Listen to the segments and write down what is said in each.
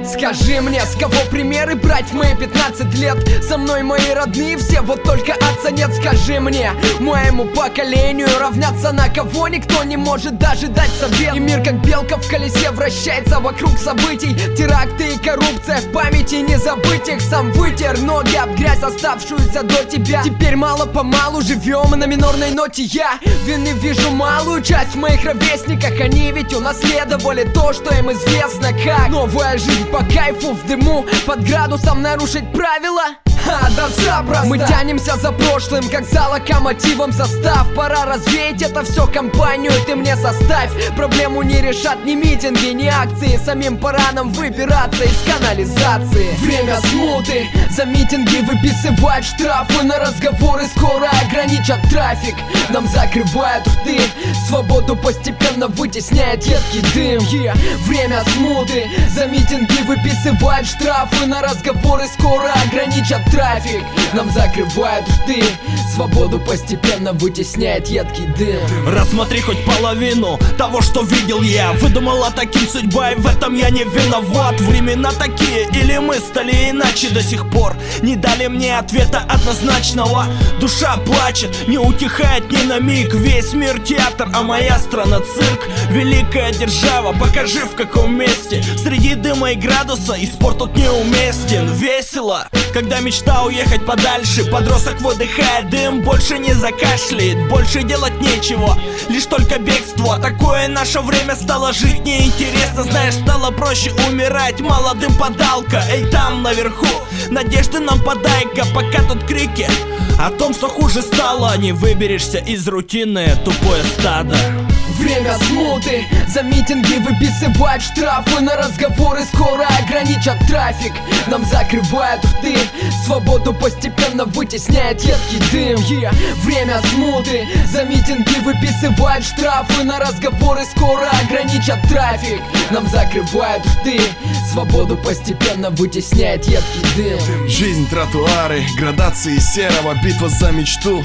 Скажи мне, с кого примеры брать в мои 15 лет? Со мной мои родные все, вот только отца нет. Скажи мне, моему поколению равняться на кого никто не может даже дать совет. И мир как белка в колесе вращается вокруг событий. Теракты и коррупция в памяти, не забыть их. Сам вытер ноги об грязь, оставшуюся до тебя. Теперь мало-помалу живем на минорной ноте. Я вины вижу малую часть в моих ровесниках. Они ведь унаследовали то, что им известно как новая жизнь по кайфу в дыму. Под градусом нарушить правила? Да запросто. Мы тянемся за прошлым, как за локомотивом состав. Пора развеять это все, компанию ты мне составь. Проблему не решат ни митинги, ни акции. Самим пора нам выбираться из канализации. Время смуты, за митинги выписывают штрафы. На разговоры скоро ограничат трафик. Нам закрывают рты, свободу постепенно вытесняет едкий дым. Время смуты, за митинги выписывают штрафы. На разговоры скоро ограничат трафик. Нам закрывают рты, свободу постепенно вытесняет едкий дым. Рассмотри хоть половину того, что видел я. Выдумала таким судьба, и в этом я не виноват. Времена такие, или мы стали иначе до сих пор? Не дали мне ответа однозначного. Душа плачет, не утихает ни на миг. Весь мир театр, а моя страна цирк. Великая держава, покажи в каком месте. Среди дыма и градуса, и спорт тут неуместен. Весело, когда мечта уехать подальше. Подросток выдыхает дым, больше не закашляет. Больше делать нечего, лишь только бегство. Такое наше время, стало жить неинтересно. Знаешь, стало проще умирать молодым, подалка. Эй, там наверху, надежды нам подай-ка. Пока тут крики о том, что хуже стало. Не выберешься из рутины, тупое стадо. Время смуты, за митинги выписывают штрафы. На разговоры скоро ограничат трафик. Нам закрывают рты, свободу постепенно вытесняет едкий дым. Время смуты, за митинги выписывают штрафы. На разговоры скоро ограничат трафик. Нам закрывают рты, свободу постепенно вытесняет едкий дым. Жизнь, тротуары, градации серого, битва за мечту.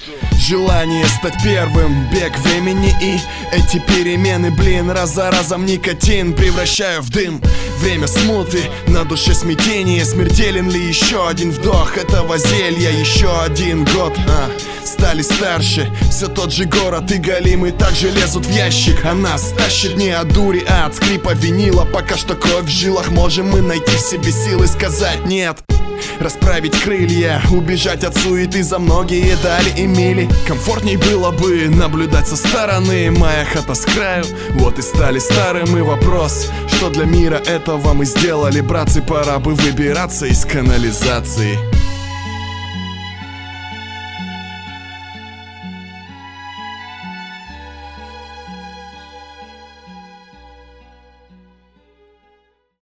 Желание стать первым, бег времени и эти перемены, блин, раз за разом никотин превращаю в дым. Время смуты, на душе смятение. Смертелен ли еще один вдох этого зелья? Еще один год, стали старше. Все тот же город и голимы также лезут в ящик. А нас тащит не от дури, а от скрипа винила. Пока что кровь в жилах, можем мы найти в себе силы сказать нет. Расправить крылья, убежать от суеты за многие дали и мили. Комфортней было бы наблюдать со стороны. Моя хата с краю, вот и стали старым. И вопрос, что для мира этого мы сделали, братцы? Пора бы выбираться из канализации.